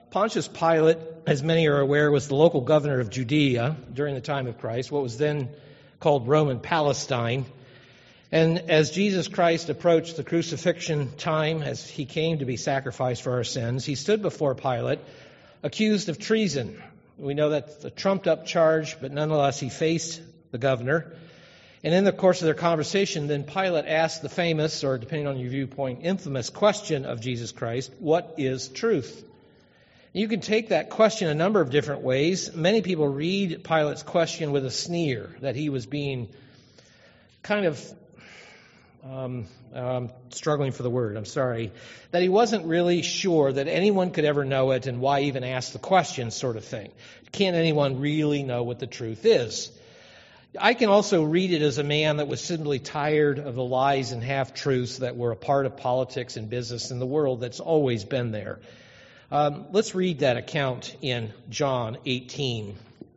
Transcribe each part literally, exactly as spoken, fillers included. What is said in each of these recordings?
Pontius Pilate, as many are aware, was the local governor of Judea during the time of Christ, what was then called Roman Palestine. And as Jesus Christ approached the crucifixion time, as he came to be sacrificed for our sins, he stood before Pilate, accused of treason. We know that's a trumped-up charge, but nonetheless he faced the governor. And in the course of their conversation, then Pilate asked the famous, or depending on your viewpoint, infamous question of Jesus Christ, what is truth? You can take that question a number of different ways. Many people read Pilate's question with a sneer, that he was being kind of, um, I'm struggling for the word, I'm sorry, that he wasn't really sure that anyone could ever know it, and why even ask the question sort of thing. Can't anyone really know what the truth is? I can also read it as a man that was simply tired of the lies and half-truths that were a part of politics and business in the world that's always been there. Um, let's read that account in John eighteen,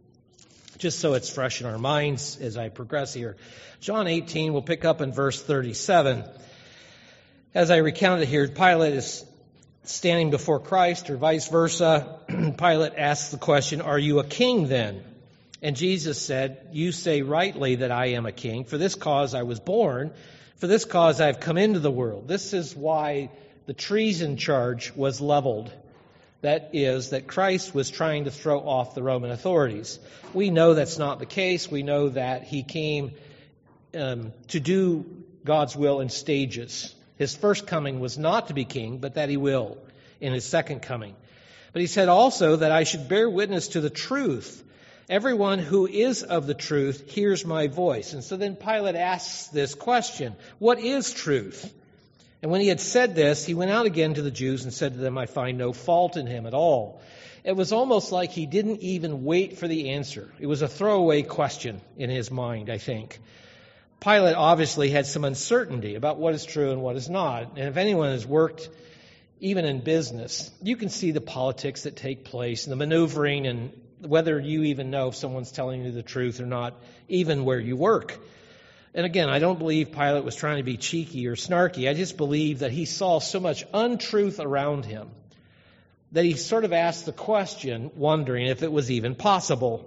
just so it's fresh in our minds as I progress here. John eighteen, we'll pick up in verse thirty-seven. As I recounted here, Pilate is standing before Christ, or vice versa. Pilate asks the question, "Are you a king then?" And Jesus said, "You say rightly that I am a king. For this cause I was born. For this cause I have come into the world." This is why the treason charge was leveled. That is, that Christ was trying to throw off the Roman authorities. We know that's not the case. We know that he came um, to do God's will in stages. His first coming was not to be king, but that he will in his second coming. But he said also that I should bear witness to the truth. Everyone who is of the truth hears my voice. And so then Pilate asks this question, what is truth? And when he had said this, he went out again to the Jews and said to them, I find no fault in him at all. It was almost like he didn't even wait for the answer. It was a throwaway question in his mind, I think. Pilate obviously had some uncertainty about what is true and what is not. And if anyone has worked even in business, you can see the politics that take place and the maneuvering, and whether you even know if someone's telling you the truth or not, even where you work. And again, I don't believe Pilate was trying to be cheeky or snarky. I just believe that he saw so much untruth around him that he sort of asked the question, wondering if it was even possible.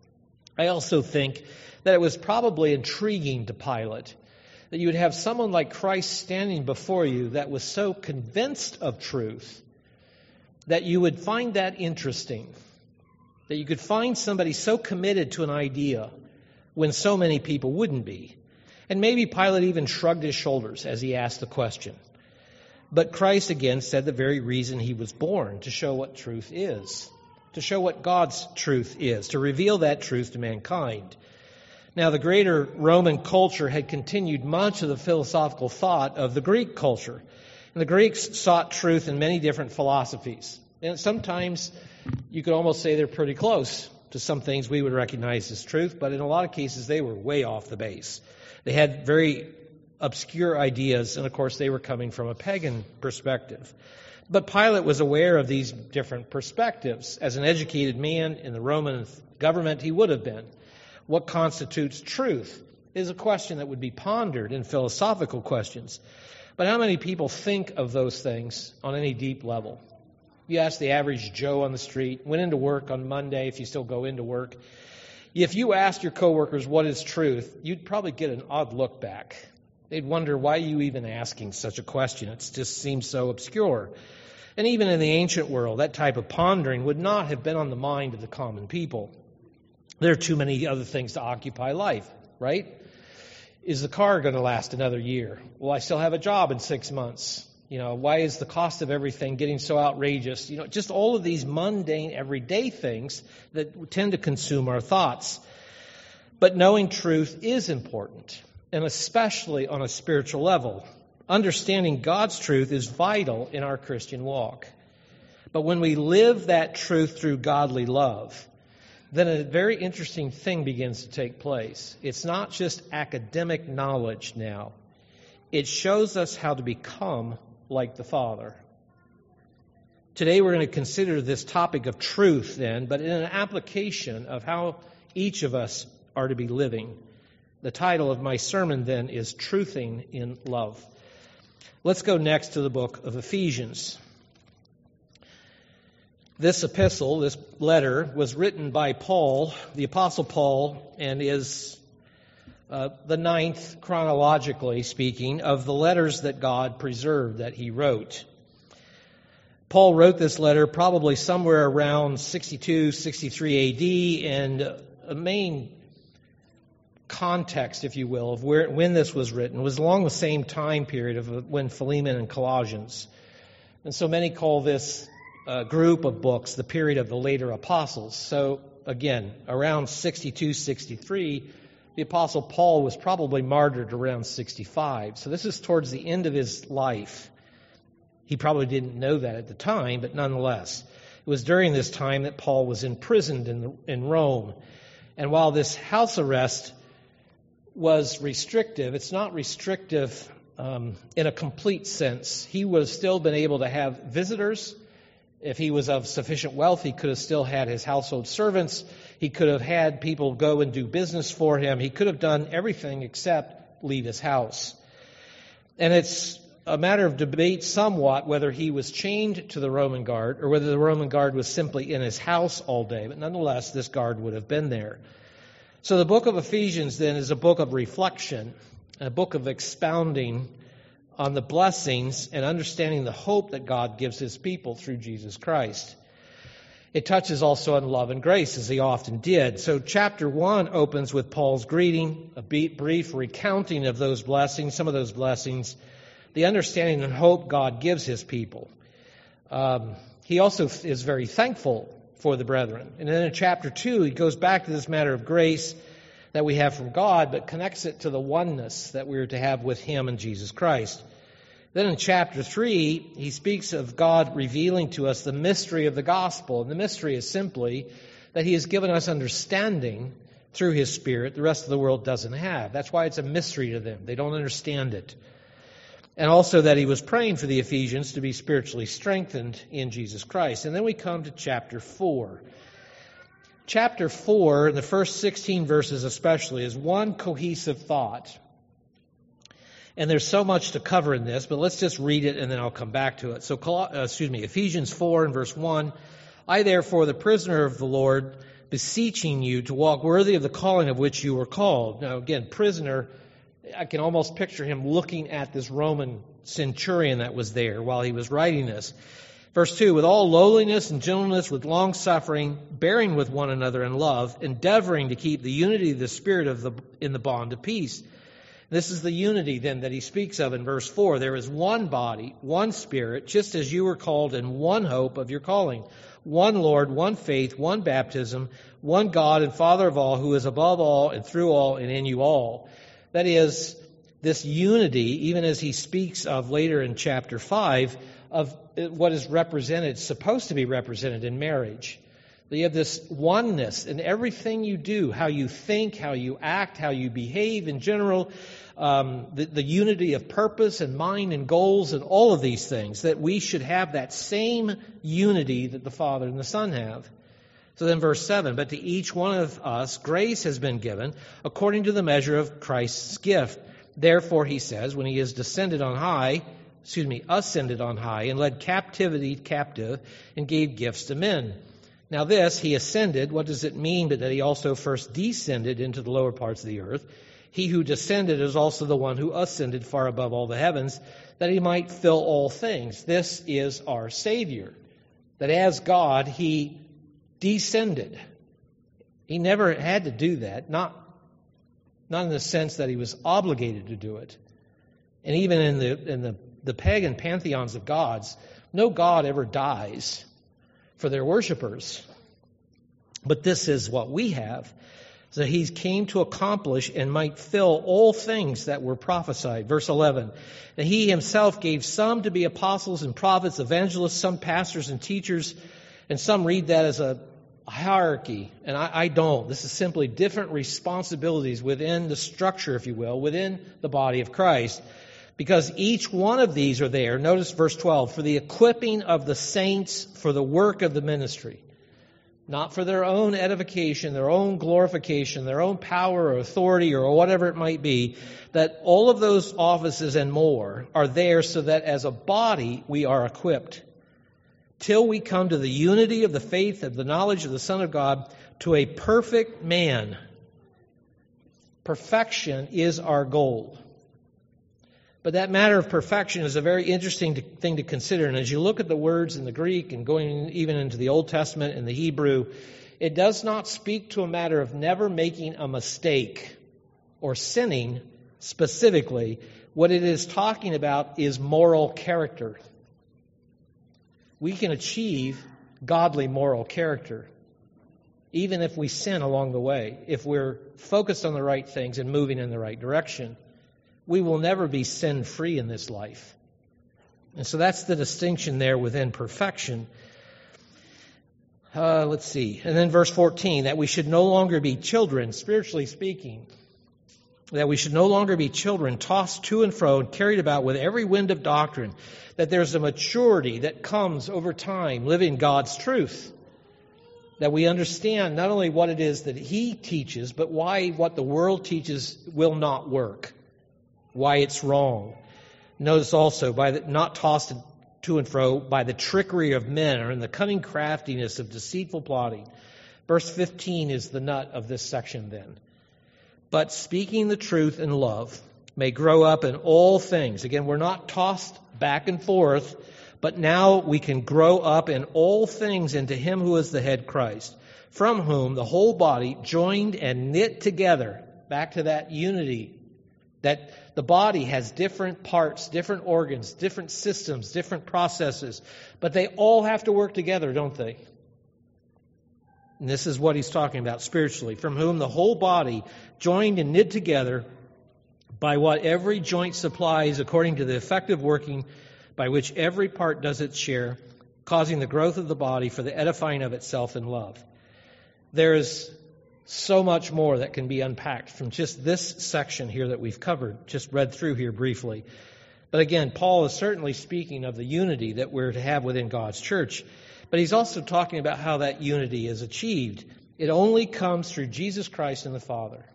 I also think that it was probably intriguing to Pilate that you would have someone like Christ standing before you that was so convinced of truth that you would find that interesting, that you could find somebody so committed to an idea when so many people wouldn't be. And maybe Pilate even shrugged his shoulders as he asked the question. But Christ again said the very reason he was born, to show what truth is, to show what God's truth is, to reveal that truth to mankind. Now, the greater Roman culture had continued much of the philosophical thought of the Greek culture. And the Greeks sought truth in many different philosophies. And sometimes you could almost say they're pretty close to some things we would recognize as truth, but in a lot of cases they were way off the base. They had very obscure ideas, and of course they were coming from a pagan perspective. But Pilate was aware of these different perspectives. As an educated man in the Roman government, he would have been. What constitutes truth is a question that would be pondered in philosophical questions. But how many people think of those things on any deep level? You ask the average Joe on the street, went into work on Monday, if you still go into work. If you asked your coworkers what is truth, you'd probably get an odd look back. They'd wonder, why are you even asking such a question? It just seems so obscure. And even in the ancient world, that type of pondering would not have been on the mind of the common people. There are too many other things to occupy life, right? Is the car going to last another year? Will I still have a job in six months? You know, why is the cost of everything getting so outrageous? You know, just all of these mundane, everyday things that tend to consume our thoughts. But knowing truth is important, and especially on a spiritual level. Understanding God's truth is vital in our Christian walk. But when we live that truth through godly love, then a very interesting thing begins to take place. It's not just academic knowledge now. It shows us how to become like the Father. Today we're going to consider this topic of truth then, but in an application of how each of us are to be living. The title of my sermon then is Truthing in Love. Let's go next to the book of Ephesians. This epistle, this letter, was written by Paul, the Apostle Paul, and is uh, the ninth, chronologically speaking, of the letters that God preserved that he wrote. Paul wrote this letter probably somewhere around sixty-two, sixty-three A D, and a main context, if you will, of where when this was written was along the same time period of when Philemon and Colossians. And so many call this uh, group of books the period of the later apostles. So again, around sixty-two, sixty-three, the Apostle Paul was probably martyred around sixty-five. So this is towards the end of his life. He probably didn't know that at the time, but nonetheless, it was during this time that Paul was imprisoned in, in Rome. And while this house arrest was restrictive, it's not restrictive um, in a complete sense. He would have still been able to have visitors. If he was of sufficient wealth, he could have still had his household servants. He could have had people go and do business for him. He could have done everything except leave his house. And it's a matter of debate somewhat whether he was chained to the Roman guard or whether the Roman guard was simply in his house all day. But nonetheless, this guard would have been there. So the book of Ephesians then is a book of reflection, a book of expounding on the blessings and understanding the hope that God gives his people through Jesus Christ. It touches also on love and grace, as he often did. So chapter one opens with Paul's greeting, a brief recounting of those blessings, some of those blessings, the understanding and hope God gives his people. Um, he also is very thankful for the brethren. And then in chapter two, he goes back to this matter of grace that we have from God, but connects it to the oneness that we are to have with him and Jesus Christ. Then in chapter three, he speaks of God revealing to us the mystery of the gospel. And the mystery is simply that he has given us understanding through his Spirit the rest of the world doesn't have. That's why it's a mystery to them. They don't understand it. And also that he was praying for the Ephesians to be spiritually strengthened in Jesus Christ. And then we come to chapter four. Chapter four, in the first sixteen verses especially, is one cohesive thought. And there's so much to cover in this, but let's just read it and then I'll come back to it. So, uh, excuse me, Ephesians four and verse one. I therefore, the prisoner of the Lord, beseeching you to walk worthy of the calling of which you were called. Now again, prisoner, I can almost picture him looking at this Roman centurion that was there while he was writing this. Verse two, with all lowliness and gentleness, with long suffering, bearing with one another in love, endeavoring to keep the unity of the Spirit of the in the bond of peace. This is the unity then that he speaks of in verse four. There is one body, one Spirit, just as you were called in one hope of your calling. One Lord, one faith, one baptism, one God and Father of all, who is above all and through all and in you all. That is, this unity, even as he speaks of later in chapter five, of what is represented, supposed to be represented in marriage. You have this oneness in everything you do, how you think, how you act, how you behave in general, um, the, the unity of purpose and mind and goals and all of these things, that we should have that same unity that the Father and the Son have. So then verse seven, but to each one of us grace has been given according to the measure of Christ's gift. Therefore, he says, when he is descended on high, excuse me, ascended on high and led captivity captive and gave gifts to men. Now this, he ascended, what does it mean but that he also first descended into the lower parts of the earth? He who descended is also the one who ascended far above all the heavens, that he might fill all things. This is our Savior, that as God, he descended. He never had to do that, not, not in the sense that he was obligated to do it. And even in the in the, the pagan pantheons of gods, no god ever dies for their worshipers. But this is what we have. So he came to accomplish and might fill all things that were prophesied. Verse eleven, and he himself gave some to be apostles and prophets, evangelists, some pastors and teachers, and some read that as a hierarchy, and I, I don't. This is simply different responsibilities within the structure, if you will, within the body of Christ. Because each one of these are there. Notice verse twelve, for the equipping of the saints for the work of the ministry. Not for their own edification, their own glorification, their own power or authority or whatever it might be. That all of those offices and more are there so that as a body we are equipped. till we come to the unity of the faith of the knowledge of the Son of God, to a perfect man. Perfection is our goal. But that matter of perfection is a very interesting thing to consider. And as you look at the words in the Greek and going even into the Old Testament and the Hebrew, it does not speak to a matter of never making a mistake or sinning specifically. What it is talking about is moral character. We can achieve godly moral character even if we sin along the way. If we're focused on the right things and moving in the right direction, we will never be sin-free in this life. And so that's the distinction there within perfection. Uh, let's see. And then verse fourteen, that we should no longer be children, spiritually speaking. That we should no longer be children, tossed to and fro and carried about with every wind of doctrine. That there's a maturity that comes over time, living God's truth. That we understand not only what it is that He teaches, but why what the world teaches will not work. Why it's wrong. Notice also, by the, not tossed to and fro by the trickery of men or in the cunning craftiness of deceitful plotting. Verse fifteen is the nut of this section then. But speaking the truth in love may grow up in all things. Again, we're not tossed back and forth, but now we can grow up in all things into Him who is the head, Christ, from whom the whole body, joined and knit together, back to that unity, that the body has different parts, different organs, different systems, different processes, but they all have to work together, don't they? And this is what he's talking about spiritually, from whom the whole body, joined and knit together by what every joint supplies according to the effective working by which every part does its share, causing the growth of the body for the edifying of itself in love. There is so much more that can be unpacked from just this section here that we've covered, just read through here briefly. But again, Paul is certainly speaking of the unity that we're to have within God's church. But he's also talking about how that unity is achieved. It only comes through Jesus Christ and the Father.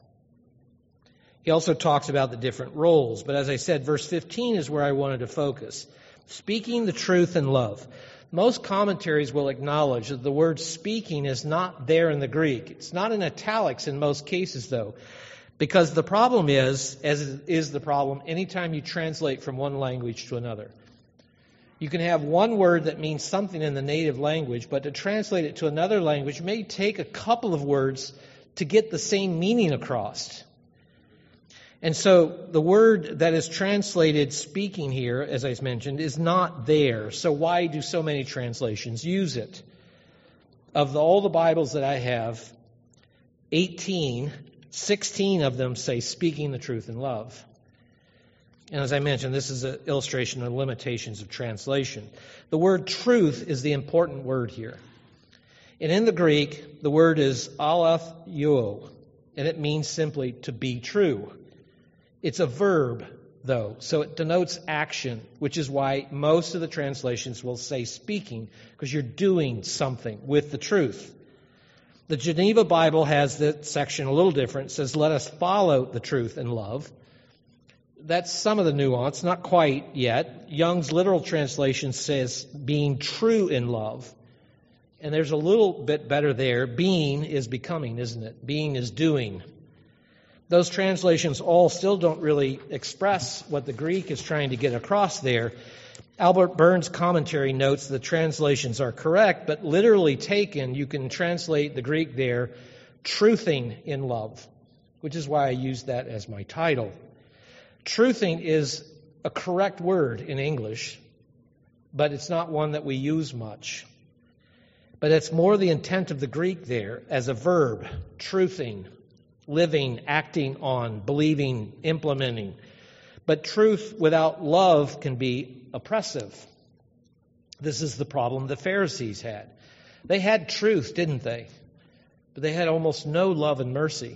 He also talks about the different roles. But as I said, verse fifteen is where I wanted to focus. Speaking the truth in love. Most commentaries will acknowledge that the word speaking is not there in the Greek. It's not in italics in most cases, though. Because the problem is, as is the problem, anytime you translate from one language to another. You can have one word that means something in the native language, but to translate it to another language may take a couple of words to get the same meaning across. And so the word that is translated speaking here, as I mentioned, is not there. So why do so many translations use it? Of the, all the Bibles that I have, eighteen, sixteen of them say speaking the truth in love. And as I mentioned, this is an illustration of limitations of translation. The word truth is the important word here. And in the Greek, the word is aletheio, and it means simply to be true. It's a verb, though, so it denotes action, which is why most of the translations will say speaking, because you're doing something with the truth. The Geneva Bible has that section a little different. It says, let us follow the truth in love. That's some of the nuance, not quite yet. Young's literal translation says being true in love. And there's a little bit better there. Being is becoming, isn't it? Being is doing. Those translations all still don't really express what the Greek is trying to get across there. Albert Burns' commentary notes the translations are correct, but literally taken, you can translate the Greek there, truthing in love, which is why I use that as my title. Truthing is a correct word in English, but it's not one that we use much. But it's more the intent of the Greek there as a verb, truthing, living, acting on, believing, implementing. But truth without love can be oppressive. This is the problem the Pharisees had. They had truth, didn't they? But they had almost no love and mercy.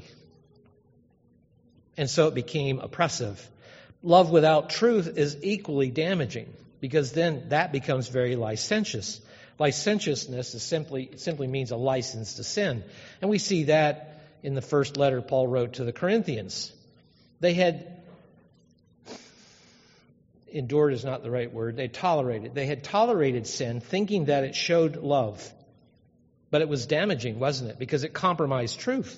And so it became oppressive. Love without truth is equally damaging, because then that becomes very licentious. Licentiousness is simply simply means a license to sin. And we see that in the first letter Paul wrote to the Corinthians. They had, endured is not the right word, they tolerated. They had tolerated sin, thinking that it showed love. But it was damaging, wasn't it? Because it compromised truth.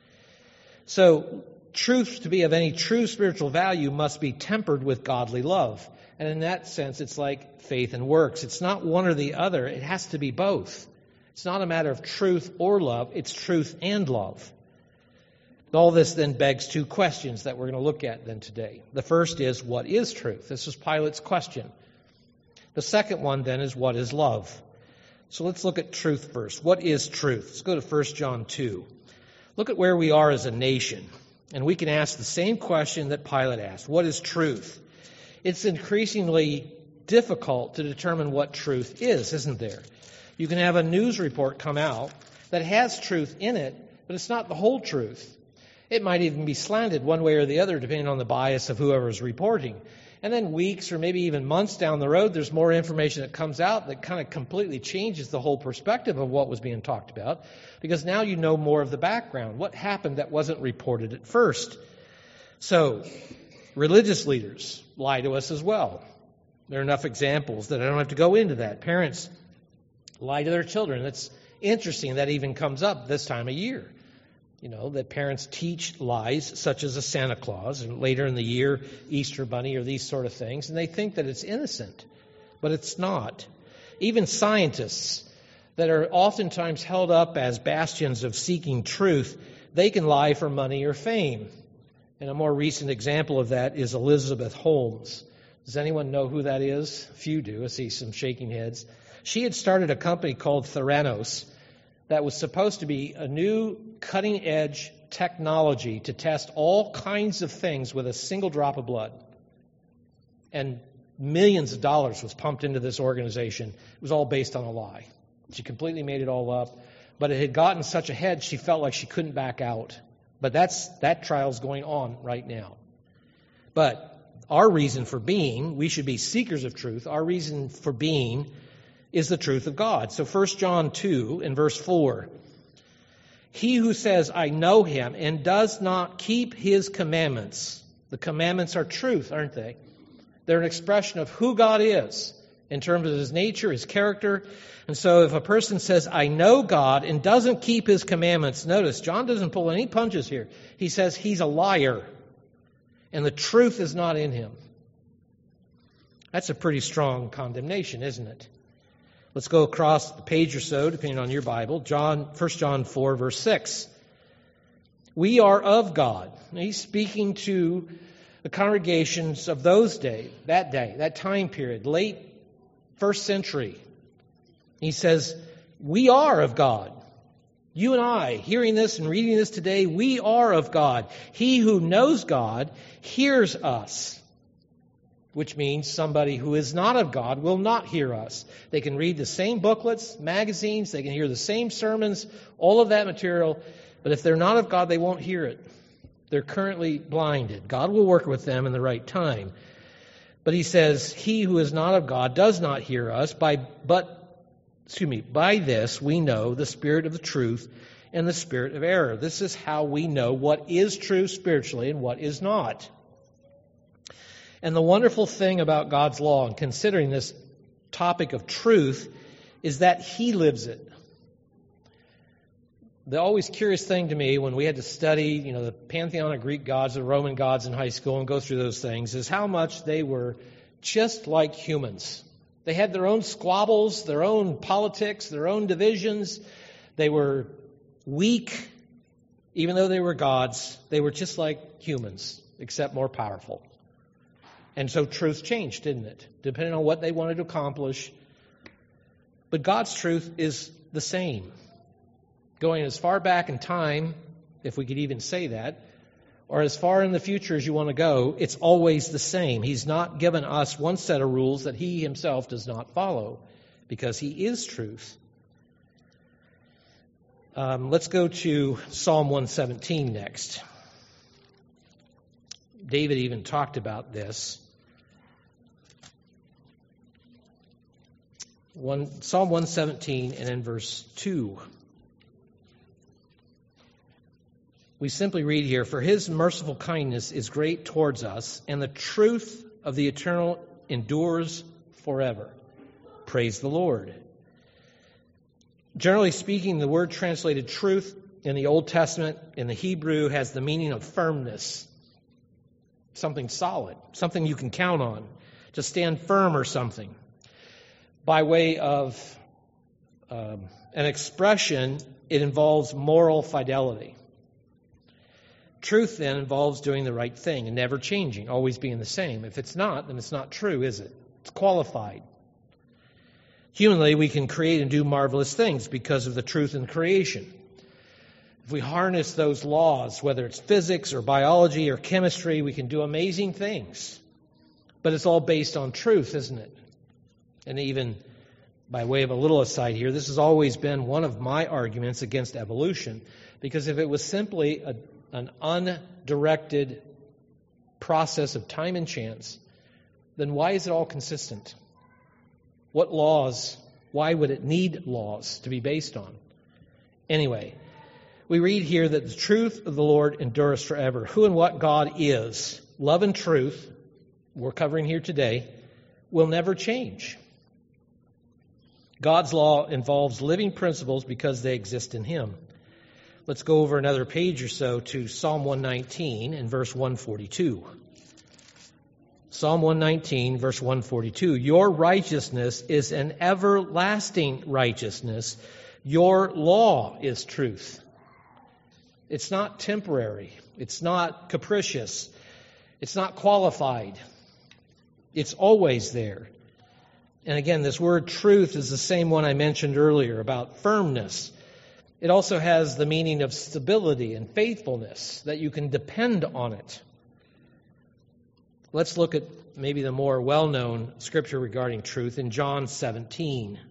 So, truth to be of any true spiritual value must be tempered with godly love. And in that sense, it's like faith and works. It's not one or the other. It has to be both. It's not a matter of truth or love. It's truth and love. All this then begs two questions that we're going to look at then today. The first is, what is truth? This is Pilate's question. The second one then is, what is love? So let's look at truth first. What is truth? Let's go to First John two. Look at where we are as a nation. And we can ask the same question that Pilate asked. What is truth? It's increasingly difficult to determine what truth is, isn't there? You can have a news report come out that has truth in it, but it's not the whole truth. It might even be slanted one way or the other, depending on the bias of whoever is reporting. And then weeks or maybe even months down the road, there's more information that comes out that kind of completely changes the whole perspective of what was being talked about, because now you know more of the background. What happened that wasn't reported at first? So, religious leaders lie to us as well. There are enough examples that I don't have to go into that. Parents lie to their children. It's interesting that even comes up this time of year. You know, that parents teach lies such as a Santa Claus and later in the year, Easter Bunny or these sort of things, and they think that it's innocent, but it's not. Even scientists that are oftentimes held up as bastions of seeking truth, they can lie for money or fame. And a more recent example of that is Elizabeth Holmes. Does anyone know who that is? A few do. I see some shaking heads. She had started a company called Theranos that was supposed to be a new cutting-edge technology to test all kinds of things with a single drop of blood. And millions of dollars was pumped into this organization. It was all based on a lie. She completely made it all up. But it had gotten such ahead, she felt like she couldn't back out. But that's that trial's going on right now. But our reason for being, we should be seekers of truth. Our reason for being is the truth of God. So First John two in verse four. He who says, I know him, and does not keep his commandments. The commandments are truth, aren't they? They're an expression of who God is in terms of his nature, his character. And so if a person says, I know God, and doesn't keep his commandments, notice, John doesn't pull any punches here. He says he's a liar, and the truth is not in him. That's a pretty strong condemnation, isn't it? Let's go across the page or so, depending on your Bible. John, First John four, verse six. We are of God. Now, he's speaking to the congregations of those days, that day, that time period, late first century. He says, we are of God. You and I, hearing this and reading this today, we are of God. He who knows God hears us. Which means somebody who is not of God will not hear us. They can read the same booklets, magazines, they can hear the same sermons, all of that material, but if they're not of God, they won't hear it. They're currently blinded. God will work with them in the right time. But he says, he who is not of God does not hear us, by but excuse me, by this we know the spirit of the truth and the spirit of error. This is how we know what is true spiritually and what is not. And the wonderful thing about God's law and considering this topic of truth is that he lives it. The always curious thing to me when we had to study, you know, the pantheon of Greek gods, the Roman gods in high school and go through those things is how much they were just like humans. They had their own squabbles, their own politics, their own divisions. They were weak. Even though they were gods, they were just like humans, except more powerful. And so truth changed, didn't it? Depending on what they wanted to accomplish. But God's truth is the same. Going as far back in time, if we could even say that, or as far in the future as you want to go, it's always the same. He's not given us one set of rules that he himself does not follow, because he is truth. Um, let's go to Psalm one seventeen next. David even talked about this. One, Psalm one seventeen and in verse two. We simply read here, for his merciful kindness is great towards us, and the truth of the eternal endures forever. Praise the Lord. Generally speaking, the word translated truth in the Old Testament, in the Hebrew, has the meaning of firmness. Something solid, something you can count on, to stand firm or something. By way of um, an expression, it involves moral fidelity. Truth then involves doing the right thing and never changing, always being the same. If it's not, then it's not true, is it? It's qualified. Humanly, we can create and do marvelous things because of the truth in creation. If we harness those laws, whether it's physics or biology or chemistry, we can do amazing things. But it's all based on truth, isn't it? And even by way of a little aside here, this has always been one of my arguments against evolution. Because if it was simply a, an undirected process of time and chance, then why is it all consistent? What laws, why would it need laws to be based on? Anyway, we read here that the truth of the Lord endures forever. Who and what God is, love and truth, we're covering here today, will never change. God's law involves living principles because they exist in Him. Let's go over another page or so to Psalm one nineteen and verse one forty-two. Psalm one nineteen, verse one forty-two. Your righteousness is an everlasting righteousness. Your law is truth. It's not temporary. It's not capricious. It's not qualified. It's always there. And again, this word truth is the same one I mentioned earlier about firmness. It also has the meaning of stability and faithfulness, that you can depend on it. Let's look at maybe the more well-known scripture regarding truth in John seventeen.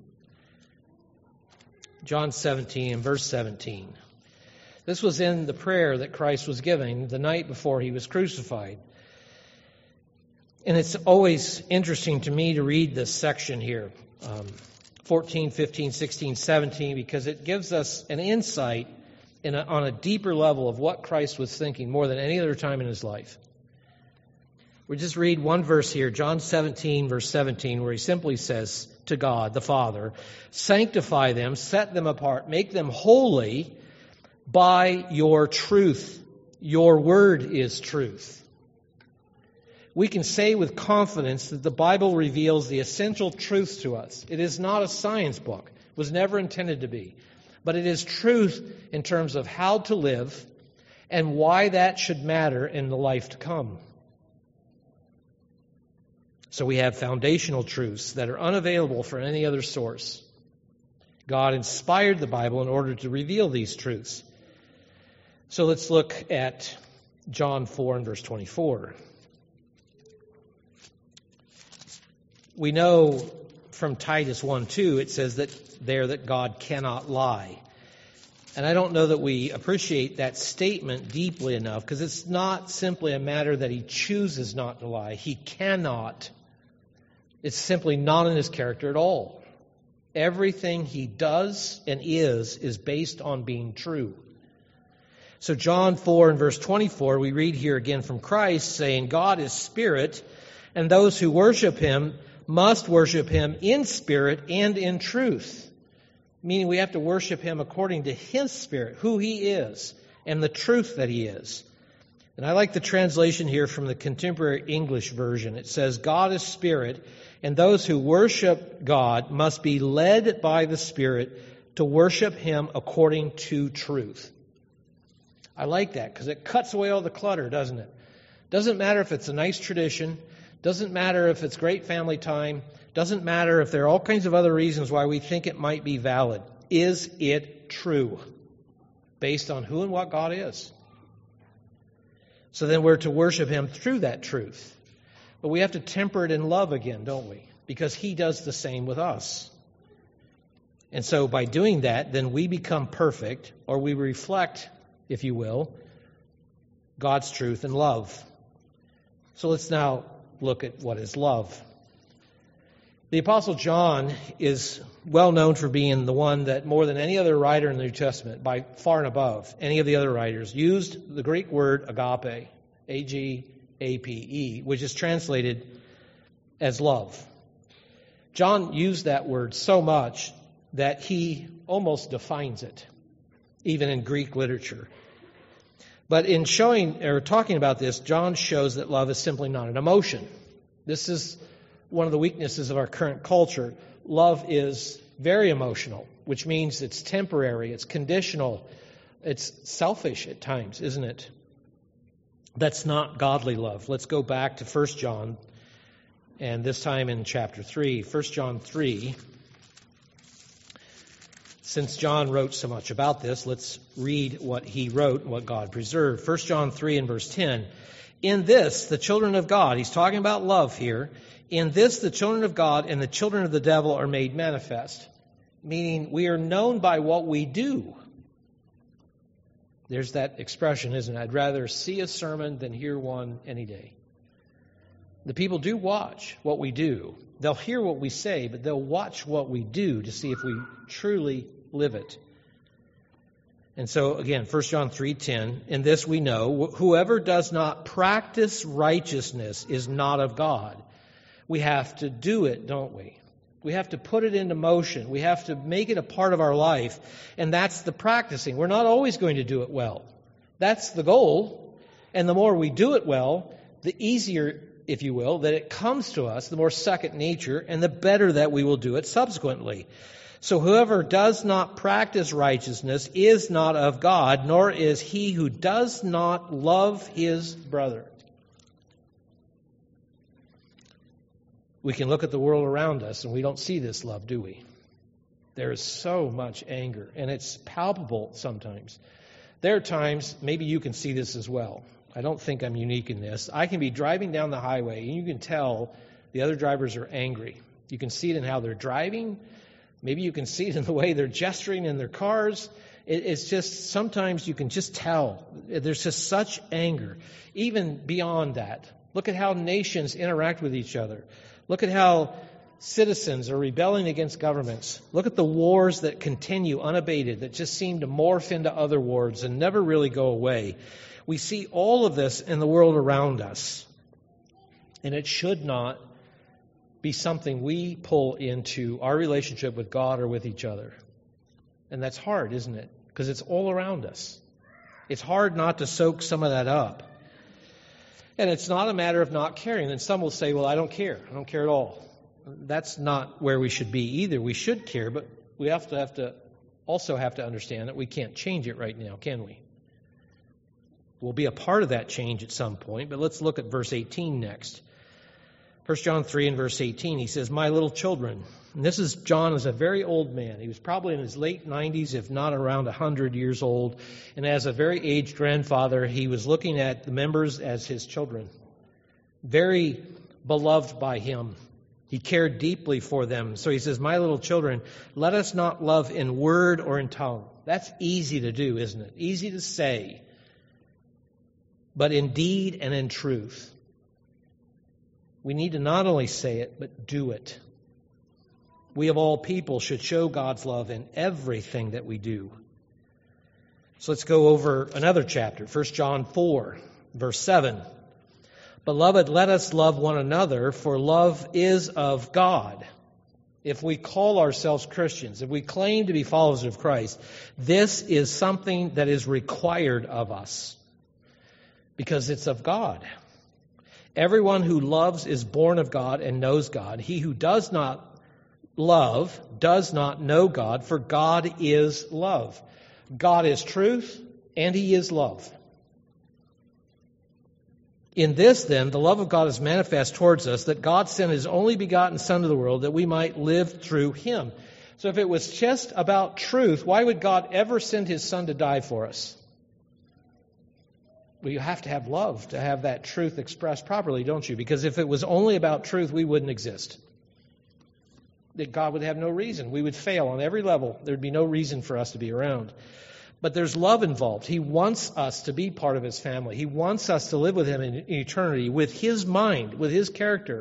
John seventeen and verse seventeen. This was in the prayer that Christ was giving the night before He was crucified. And it's always interesting to me to read this section here, um, fourteen, fifteen, sixteen, seventeen, because it gives us an insight in a, on a deeper level of what Christ was thinking more than any other time in His life. We just read one verse here, John seventeen, verse seventeen, where He simply says to God, the Father, sanctify them, set them apart, make them holy by your truth. Your word is truth. We can say with confidence that the Bible reveals the essential truths to us. It is not a science book. It was never intended to be. But it is truth in terms of how to live and why that should matter in the life to come. So we have foundational truths that are unavailable from any other source. God inspired the Bible in order to reveal these truths. So let's look at John four and verse twenty-four. We know from Titus one two, it says that there that God cannot lie. And I don't know that we appreciate that statement deeply enough, because it's not simply a matter that He chooses not to lie. He cannot. It's simply not in His character at all. Everything He does and is is based on being true. So John four and verse twenty-four, we read here again from Christ saying, God is spirit, and those who worship Him must worship Him in spirit and in truth. Meaning we have to worship Him according to His Spirit, who He is, and the truth that He is. And I like the translation here from the Contemporary English Version. It says, God is spirit, and those who worship God must be led by the Spirit to worship Him according to truth. I like that because it cuts away all the clutter, doesn't it? Doesn't matter if it's a nice tradition. Doesn't matter if it's great family time. Doesn't matter if there are all kinds of other reasons why we think it might be valid. Is it true? Based on who and what God is. So then we're to worship Him through that truth. But we have to temper it in love again, don't we? Because He does the same with us. And so by doing that, then we become perfect, or we reflect, if you will, God's truth and love. So let's now look at what is love. The Apostle John is well known for being the one that more than any other writer in the New Testament, by far and above any of the other writers, used the Greek word agape, A G A P E, which is translated as love. John used that word so much that he almost defines it, even in Greek literature. But in showing or talking about this, John shows that love is simply not an emotion. This is one of the weaknesses of our current culture. Love is very emotional, which means it's temporary, it's conditional, it's selfish at times, isn't it? That's not godly love. Let's go back to First John, and this time in chapter three. First John three. Since John wrote so much about this, let's read what he wrote and what God preserved. First John three and verse ten. In this, the children of God, he's talking about love here. In this, the children of God and the children of the devil are made manifest. Meaning, we are known by what we do. There's that expression, isn't it? I'd rather see a sermon than hear one any day. The people do watch what we do. They'll hear what we say, but they'll watch what we do to see if we truly live it. And so, again, First John three ten, in this we know, whoever does not practice righteousness is not of God. We have to do it, don't we? We have to put it into motion. We have to make it a part of our life. And that's the practicing. We're not always going to do it well. That's the goal. And the more we do it well, the easier, if you will, that it comes to us, the more second nature, and the better that we will do it subsequently. So whoever does not practice righteousness is not of God, nor is he who does not love his brother. We can look at the world around us and we don't see this love, do we? There is so much anger, and it's palpable sometimes. There are times, maybe you can see this as well. I don't think I'm unique in this. I can be driving down the highway and you can tell the other drivers are angry. You can see it in how they're driving. Maybe you can see it in the way they're gesturing in their cars. It, it's just, sometimes you can just tell. There's just such anger. Even beyond that, look at how nations interact with each other. Look at how citizens are rebelling against governments. Look at the wars that continue unabated, that just seem to morph into other wars and never really go away. We see all of this in the world around us. And it should not be something we pull into our relationship with God or with each other. And that's hard, isn't it? Because it's all around us. It's hard not to soak some of that up. And it's not a matter of not caring. And some will say, well, I don't care. I don't care at all. That's not where we should be either. We should care, but we have to have to also have to understand that we can't change it right now, can we? We'll be a part of that change at some point, but let's look at verse eighteen next. First John three and verse eighteen, he says, my little children. And this is John is a very old man. He was probably in his late nineties, if not around one hundred years old. And as a very aged grandfather, he was looking at the members as his children. Very beloved by him. He cared deeply for them. So he says, my little children, let us not love in word or in tongue. That's easy to do, isn't it? Easy to say. But in deed and in truth. We need to not only say it, but do it. We of all people should show God's love in everything that we do. So let's go over another chapter, First John four, verse seven. Beloved, let us love one another, for love is of God. If we call ourselves Christians, if we claim to be followers of Christ, this is something that is required of us because it's of God. Everyone who loves is born of God and knows God. He who does not love does not know God, for God is love. God is truth, and He is love. In this, then, the love of God is manifest towards us, that God sent His only begotten Son to the world, that we might live through Him. So if it was just about truth, why would God ever send His Son to die for us? Well, you have to have love to have that truth expressed properly, don't you? Because if it was only about truth, we wouldn't exist. That God would have no reason. We would fail on every level. There would be no reason for us to be around. But there's love involved. He wants us to be part of His family. He wants us to live with Him in eternity, with His mind, with His character.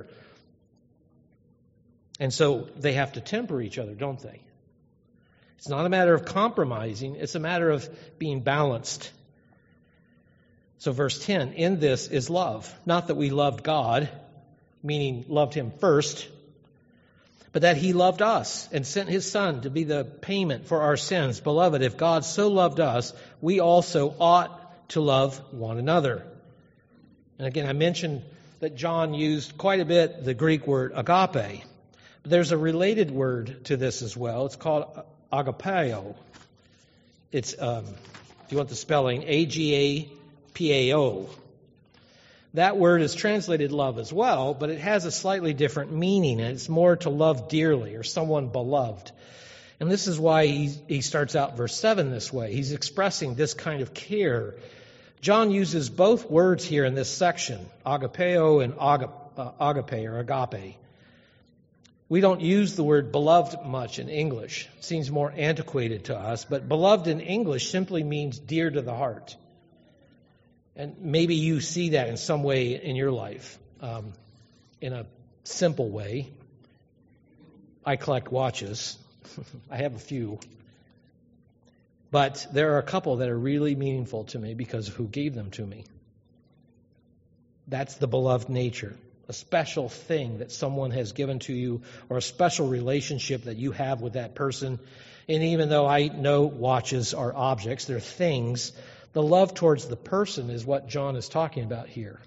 And so they have to temper each other, don't they? It's not a matter of compromising. It's a matter of being balanced. So verse ten, in this is love. Not that we loved God, meaning loved him first, but that he loved us and sent his Son to be the payment for our sins. Beloved, if God so loved us, we also ought to love one another. And again, I mentioned that John used quite a bit the Greek word agape. But there's a related word to this as well. It's called agapeo. It's, um, if you want the spelling, A G A P A O. That word is translated love as well, but it has a slightly different meaning, and it's more to love dearly or someone beloved. And this is why he, he starts out verse seven this way. He's expressing this kind of care. John uses both words here in this section, agapeo and agape, uh, agape or agape. We don't use the word beloved much in English. It seems more antiquated to us, but beloved in English simply means dear to the heart. And maybe you see that in some way in your life, um, in a simple way. I collect watches. I have a few. But there are a couple that are really meaningful to me because of who gave them to me. That's the beloved nature. A special thing that someone has given to you, or a special relationship that you have with that person. And even though I know watches are objects, they're things, the love towards the person is what John is talking about here.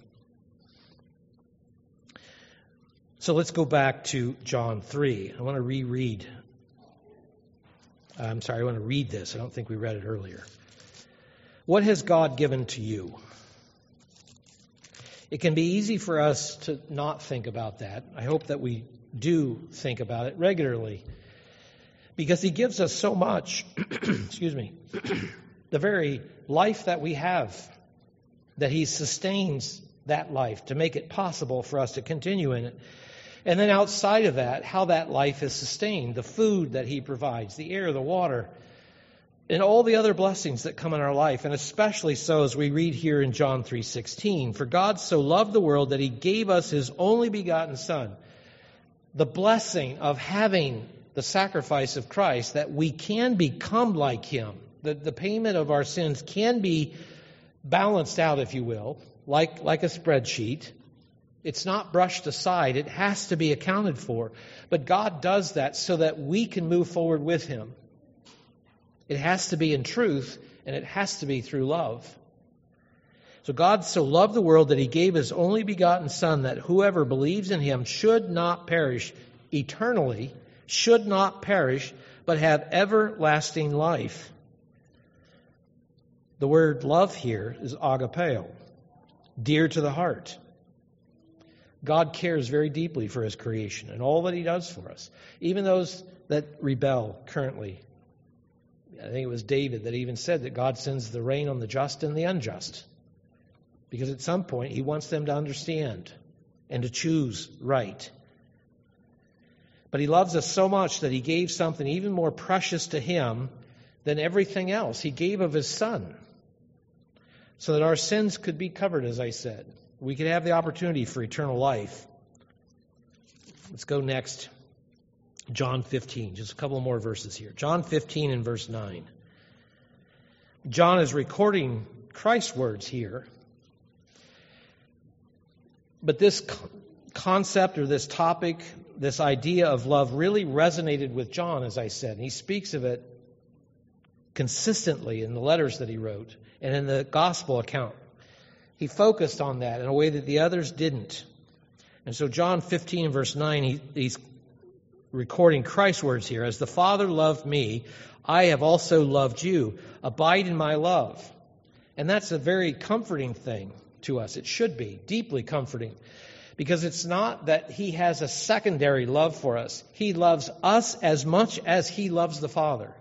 So let's go back to John three. I want to reread. I'm sorry, I want to read this. I don't think we read it earlier. What has God given to you? It can be easy for us to not think about that. I hope that we do think about it regularly. Because he gives us so much. Excuse me. The very life that we have, that he sustains that life to make it possible for us to continue in it. And then outside of that, how that life is sustained, the food that he provides, the air, the water, and all the other blessings that come in our life, and especially so as we read here in John three sixteen. For God so loved the world that he gave us his only begotten Son. The blessing of having the sacrifice of Christ, that we can become like him. The, the payment of our sins can be balanced out, if you will, like, like a spreadsheet. It's not brushed aside. It has to be accounted for. But God does that so that we can move forward with him. It has to be in truth, and it has to be through love. So God so loved the world that he gave his only begotten Son, that whoever believes in him should not perish eternally, should not perish, but have everlasting life. The word love here is agapeo, dear to the heart. God cares very deeply for his creation and all that he does for us. Even those that rebel currently. I think it was David that even said that God sends the rain on the just and the unjust. Because at some point he wants them to understand and to choose right. But he loves us so much that he gave something even more precious to him than everything else. He gave of his Son, so that our sins could be covered, as I said. We could have the opportunity for eternal life. Let's go next. John fifteen, just a couple more verses here. John fifteen and verse nine. John is recording Christ's words here. But this concept or this topic, this idea of love really resonated with John, as I said. And he speaks of it consistently in the letters that he wrote and in the gospel account. He focused on that in a way that the others didn't. And so John fifteen, verse nine, he, he's recording Christ's words here. As the Father loved me, I have also loved you. Abide in my love. And that's a very comforting thing to us. It should be deeply comforting. Because it's not that he has a secondary love for us. He loves us as much as he loves the Father.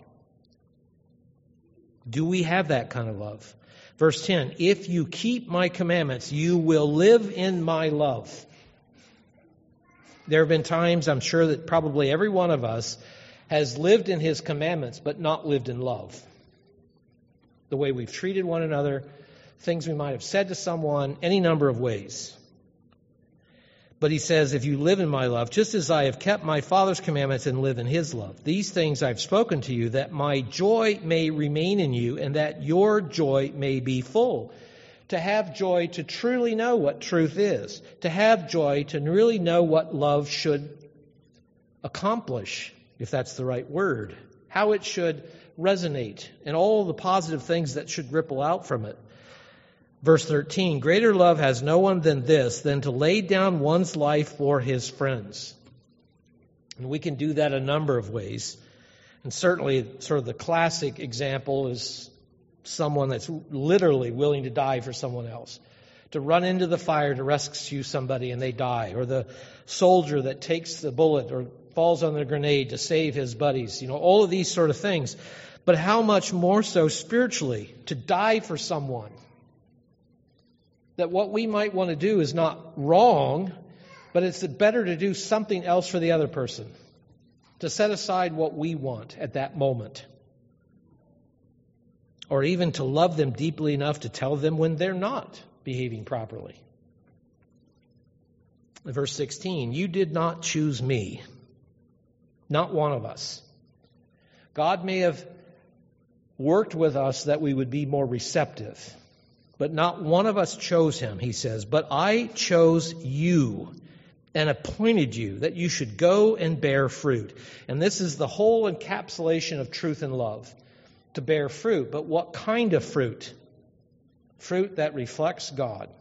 Do we have that kind of love? Verse ten, if you keep my commandments, you will live in my love. There have been times, I'm sure that probably every one of us has lived in his commandments, but not lived in love. The way we've treated one another, things we might have said to someone, any number of ways. But he says, if you live in my love, just as I have kept my Father's commandments and live in his love, these things I've spoken to you, that my joy may remain in you and that your joy may be full. To have joy, to truly know what truth is. To have joy, to really know what love should accomplish, if that's the right word. How it should resonate, and all the positive things that should ripple out from it. Verse thirteen, greater love has no one than this, than to lay down one's life for his friends. And we can do that a number of ways. And certainly, sort of the classic example is someone that's literally willing to die for someone else. To run into the fire to rescue somebody and they die. Or the soldier that takes the bullet or falls on the grenade to save his buddies. You know, all of these sort of things. But how much more so spiritually, to die for someone. That what we might want to do is not wrong, but it's better to do something else for the other person. To set aside what we want at that moment. Or even to love them deeply enough to tell them when they're not behaving properly. Verse sixteen, you did not choose me. Not one of us. God may have worked with us that we would be more receptive. But not one of us chose him, he says. But I chose you and appointed you that you should go and bear fruit. And this is the whole encapsulation of truth and love. To bear fruit. But what kind of fruit? Fruit that reflects God.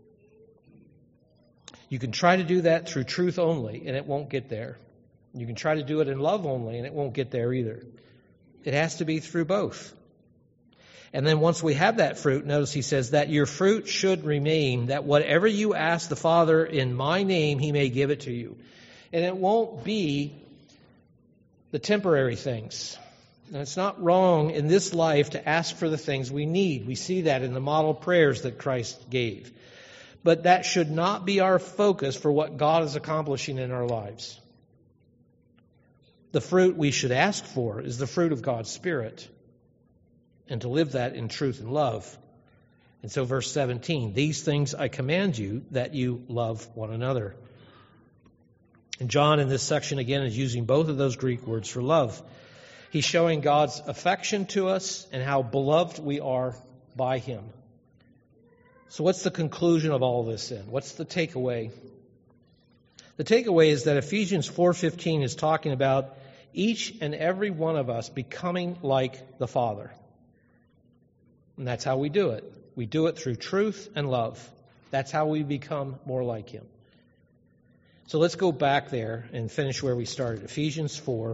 You can try to do that through truth only, and it won't get there. You can try to do it in love only, and it won't get there either. It has to be through both. And then once we have that fruit, notice he says that your fruit should remain, that whatever you ask the Father in my name, he may give it to you. And it won't be the temporary things. And it's not wrong in this life to ask for the things we need. We see that in the model prayers that Christ gave. But that should not be our focus for what God is accomplishing in our lives. The fruit we should ask for is the fruit of God's Spirit. And to live that in truth and love. And so verse seventeen, these things I command you, that you love one another. And John in this section again is using both of those Greek words for love. He's showing God's affection to us and how beloved we are by him. So what's the conclusion of all this then? What's the takeaway? The takeaway is that Ephesians four fifteen is talking about each and every one of us becoming like the Father. And that's how we do it. We do it through truth and love. That's how we become more like him. So let's go back there and finish where we started. Ephesians four,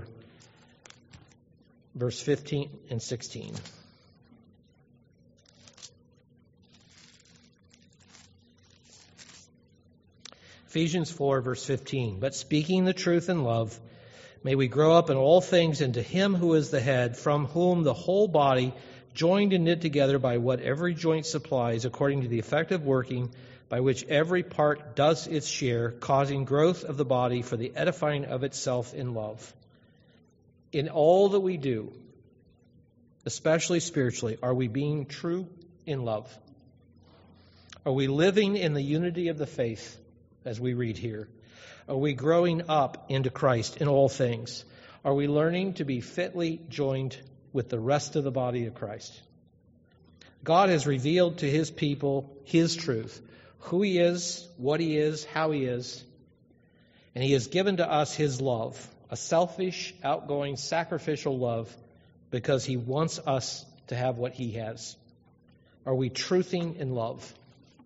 verse fifteen and sixteen. Ephesians four, verse fifteen. But speaking the truth in love, may we grow up in all things into him who is the head, from whom the whole body, joined and knit together by what every joint supplies, according to the effective working by which every part does its share, causing growth of the body for the edifying of itself in love. In all that we do, especially spiritually, are we being true in love? Are we living in the unity of the faith, as we read here? Are we growing up into Christ in all things? Are we learning to be fitly joined with the rest of the body of Christ? God has revealed to his people his truth, who he is, what he is, how he is, and he has given to us his love, a selfish, outgoing, sacrificial love, because he wants us to have what he has. Are we truthing in love?